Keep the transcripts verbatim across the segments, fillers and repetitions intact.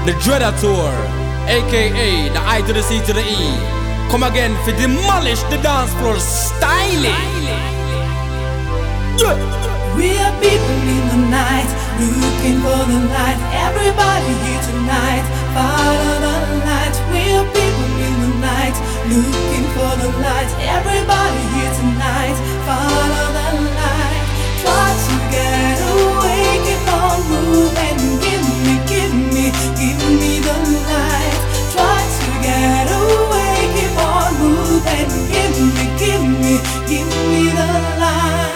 The Dreadator, aka the I to the C to the E, come again to demolish the dance floor styling. Yeah. We are people in the night, looking for the light. Everybody here tonight, follow the light. We are people in the night, looking for the light. Everybody here tonight, follow the light. Try to get away, keep on moving. Give me, give me, give me the light. Try to get away, keep on moving. Give me, give me, give me the light.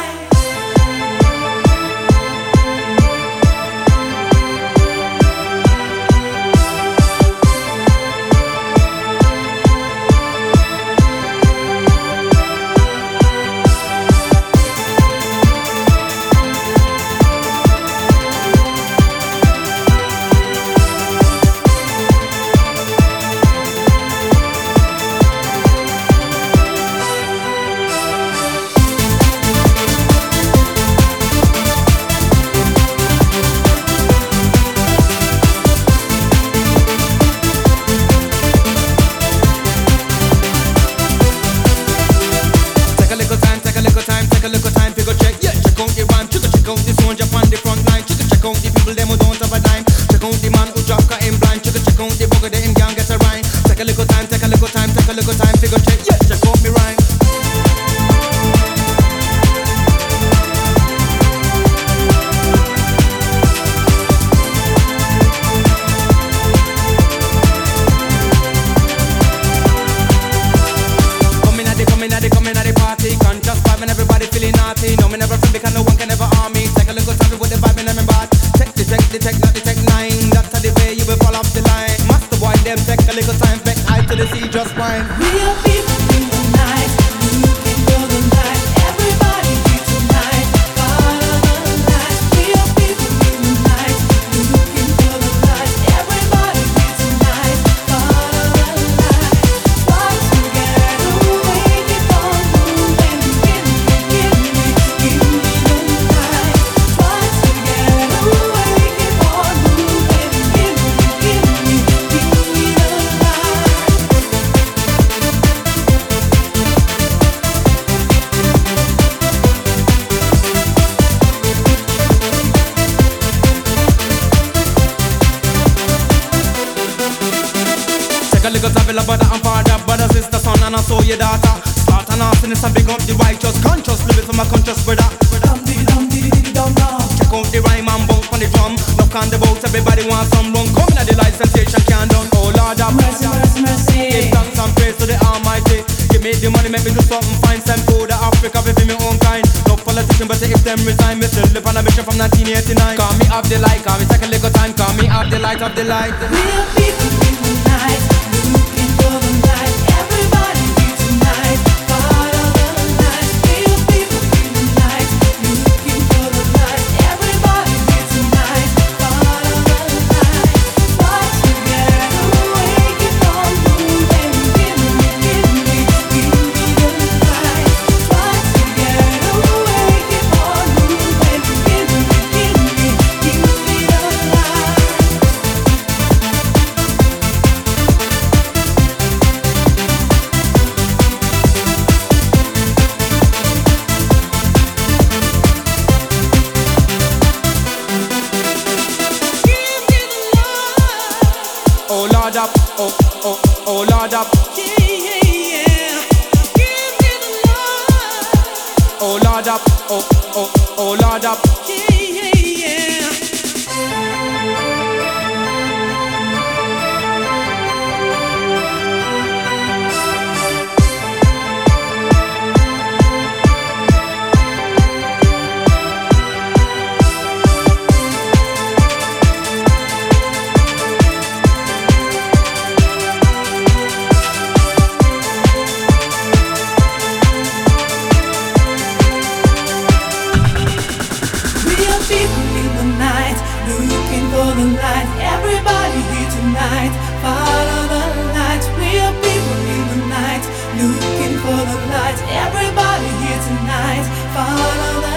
Of the light. We are people in the night, looking for the light. Everybody here tonight, follow the light. We are people in the night, looking for the light. Everybody here tonight, follow the light. Try to get away, keep on moving. Give me, give me, give me the light. Try to get away, keep on moving. Give me, give me, give me the light. Oh Lord up, oh, oh, oh Lord up. Yeah, yeah, yeah. Give me the light. Oh Lord up, oh, oh, oh Lord up. Yeah, yeah, yeah. Everybody here tonight, follow the light. We are people in the night, looking for the light. Everybody here tonight, follow the